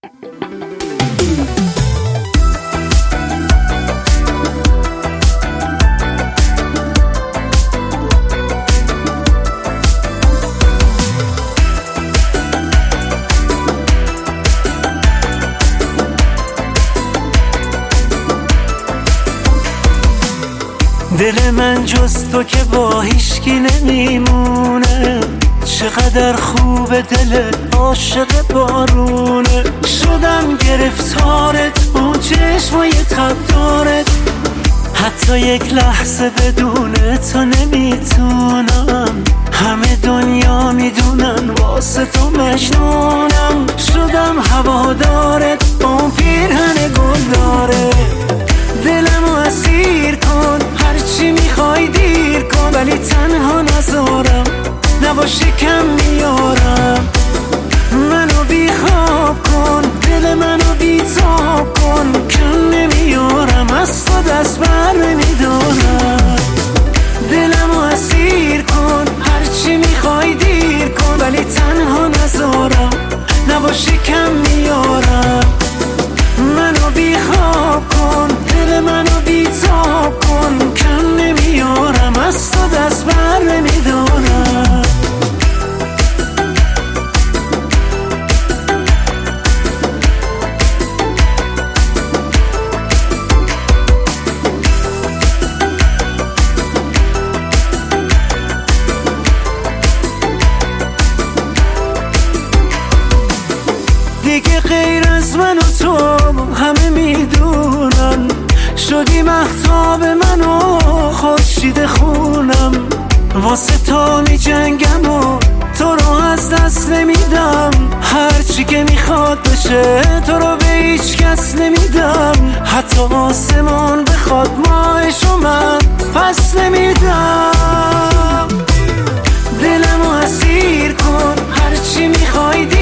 دل من جز تو که با هیچکی نمیمونه، چقدر خوبه دل عاشق بارونه. شدم گرفتارت اون چشمای تبدارت، حتی یک لحظه بدون تو نمیتونم. همه دنیا میدونن واسه تو مجنونم. شدم هوادارت اون پیرهن گلداره. دلمو اسیر کن، هرچی میخوای دیر کن، ولی تنها نذارم، نباشه کم میارم. منو بی خواب کن، دل منو بی تاب کن، کم نمیارم، از تو دست بر نمیدارم. دلمو اسیر کن، هرچی میخوای دیر کن، ولی تنها نذارم، نباشه کم میارم. منو بی خواب کن، دل منو بی تاب کن، کم نمیارم، از تو دست بر نمیدارم. دیگه غیر از من و تو همه میدونن، شدی مهتاب من و خورشید خونم. واسه تو می جنگم و تو رو از دست نمیدم. هرچی که میخواد بشه تو رو به هیچ کس نمیدم. حتی آسمان بخواد ماهشو من پس نمیدم. دلمو اسیر کن، هرچی میخوای